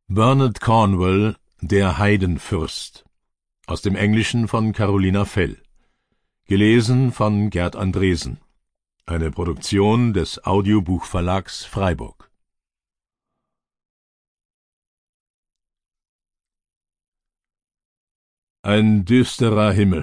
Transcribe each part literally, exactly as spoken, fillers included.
Bernard Cornwell, der Heidenfürst. Aus dem Englischen von Carolina Fell. Gelesen von Gerd Andresen. Eine Produktion des Audiobuchverlags Freiburg. Ein düsterer Himmel.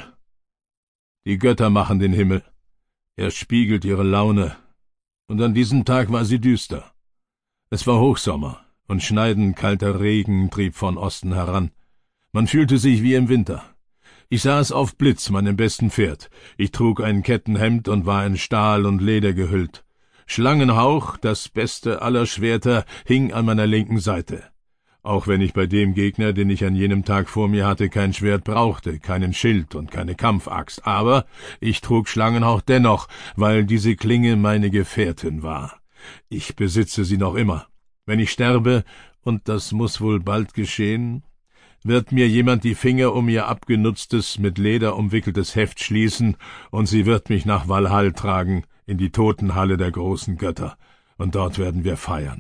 Die Götter machen den Himmel. Er spiegelt ihre Laune. Und an diesem Tag war sie düster. Es war Hochsommer, und schneidend kalter Regen trieb von Osten heran. Man fühlte sich wie im Winter. Ich saß auf Blitz, meinem besten Pferd. Ich trug ein Kettenhemd und war in Stahl und Leder gehüllt. Schlangenhauch, das beste aller Schwerter, hing an meiner linken Seite. Auch wenn ich bei dem Gegner, den ich an jenem Tag vor mir hatte, kein Schwert brauchte, keinen Schild und keine Kampfaxt, aber ich trug Schlangenhauch dennoch, weil diese Klinge meine Gefährtin war. Ich besitze sie noch immer. Wenn ich sterbe, und das muß wohl bald geschehen, wird mir jemand die Finger um ihr abgenutztes, mit Leder umwickeltes Heft schließen, und sie wird mich nach Walhall tragen, in die Totenhalle der großen Götter, und dort werden wir feiern.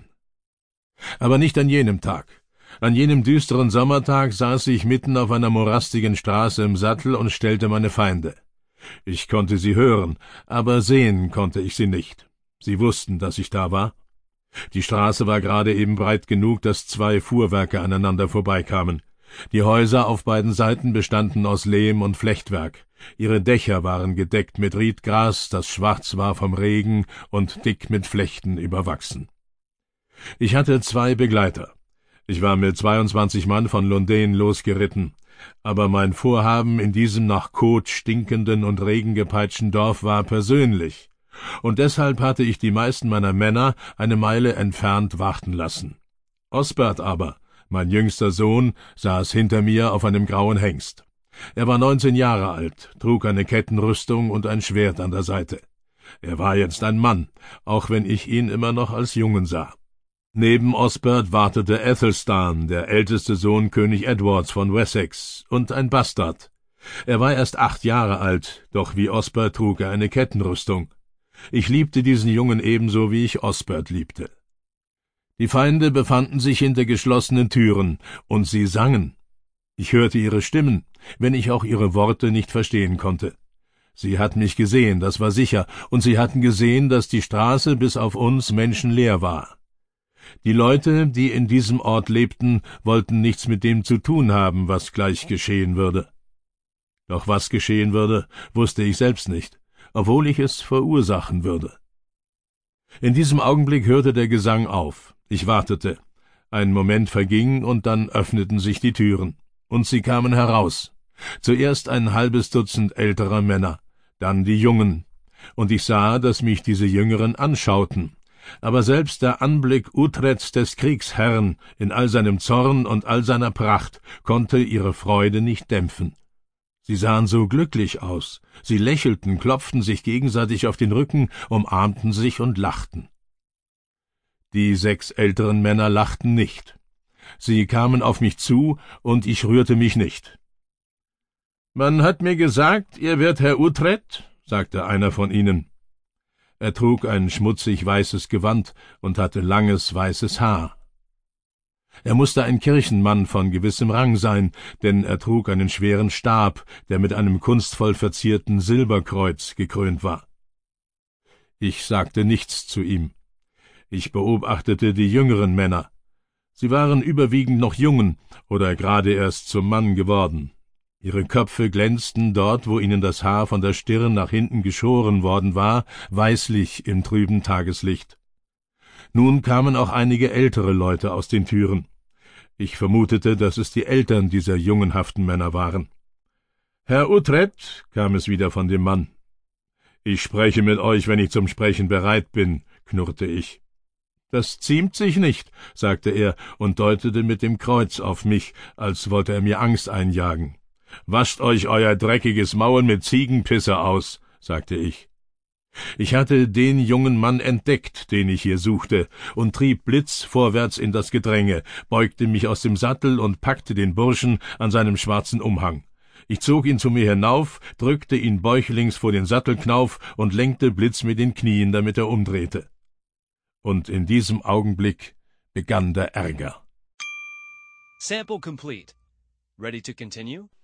Aber nicht an jenem Tag. An jenem düsteren Sommertag saß ich mitten auf einer morastigen Straße im Sattel und stellte meine Feinde. Ich konnte sie hören, aber sehen konnte ich sie nicht. Sie wussten, dass ich da war. Die Straße war gerade eben breit genug, dass zwei Fuhrwerke aneinander vorbeikamen. Die Häuser auf beiden Seiten bestanden aus Lehm und Flechtwerk. Ihre Dächer waren gedeckt mit Riedgras, das schwarz war vom Regen und dick mit Flechten überwachsen. Ich hatte zwei Begleiter. Ich war mit zweiundzwanzig Mann von Lundain losgeritten, aber mein Vorhaben in diesem nach Kot stinkenden und regengepeitschten Dorf war persönlich, und deshalb hatte ich die meisten meiner Männer eine Meile entfernt warten lassen. Osbert aber, mein jüngster Sohn, saß hinter mir auf einem grauen Hengst. Er war neunzehn Jahre alt, trug eine Kettenrüstung und ein Schwert an der Seite. Er war jetzt ein Mann, auch wenn ich ihn immer noch als Jungen sah. Neben Osbert wartete Aethelstan, der älteste Sohn König Edwards von Wessex, und ein Bastard. Er war erst acht Jahre alt, doch wie Osbert trug er eine Kettenrüstung. Ich liebte diesen Jungen ebenso, wie ich Osbert liebte. Die Feinde befanden sich hinter geschlossenen Türen, und sie sangen. Ich hörte ihre Stimmen, wenn ich auch ihre Worte nicht verstehen konnte. Sie hatten mich gesehen, das war sicher, und sie hatten gesehen, dass die Straße bis auf uns menschenleer war. Die Leute, die in diesem Ort lebten, wollten nichts mit dem zu tun haben, was gleich geschehen würde. Doch was geschehen würde, wusste ich selbst nicht, obwohl ich es verursachen würde. In diesem Augenblick hörte der Gesang auf. Ich wartete. Ein Moment verging, und dann öffneten sich die Türen, und sie kamen heraus. Zuerst ein halbes Dutzend älterer Männer, dann die Jungen, und ich sah, dass mich diese Jüngeren anschauten. Aber selbst der Anblick Uthreds des Kriegsherrn in all seinem Zorn und all seiner Pracht konnte ihre Freude nicht dämpfen. Sie sahen so glücklich aus, sie lächelten, klopften sich gegenseitig auf den Rücken, umarmten sich und lachten. Die sechs älteren Männer lachten nicht. Sie kamen auf mich zu, und ich rührte mich nicht. »Man hat mir gesagt, ihr werdet Herr Uhtred«, sagte einer von ihnen. Er trug ein schmutzig weißes Gewand und hatte langes weißes Haar. Er musste ein Kirchenmann von gewissem Rang sein, denn er trug einen schweren Stab, der mit einem kunstvoll verzierten Silberkreuz gekrönt war. Ich sagte nichts zu ihm. Ich beobachtete die jüngeren Männer. Sie waren überwiegend noch Jungen oder gerade erst zum Mann geworden. Ihre Köpfe glänzten dort, wo ihnen das Haar von der Stirn nach hinten geschoren worden war, weißlich im trüben Tageslicht. Nun kamen auch einige ältere Leute aus den Türen. Ich vermutete, dass es die Eltern dieser jungenhaften Männer waren. »Herr Uhtred«, kam es wieder von dem Mann. »Ich spreche mit euch, wenn ich zum Sprechen bereit bin«, knurrte ich. »Das ziemt sich nicht«, sagte er und deutete mit dem Kreuz auf mich, als wollte er mir Angst einjagen. »Wascht euch euer dreckiges Maul mit Ziegenpisse aus«, sagte ich. Ich hatte den jungen Mann entdeckt, den ich hier suchte, und trieb Blitz vorwärts in das Gedränge, beugte mich aus dem Sattel und packte den Burschen an seinem schwarzen Umhang. Ich zog ihn zu mir hinauf, drückte ihn bäuchlings vor den Sattelknauf und lenkte Blitz mit den Knien, damit er umdrehte. Und in diesem Augenblick begann der Ärger. Sample complete. Ready to continue?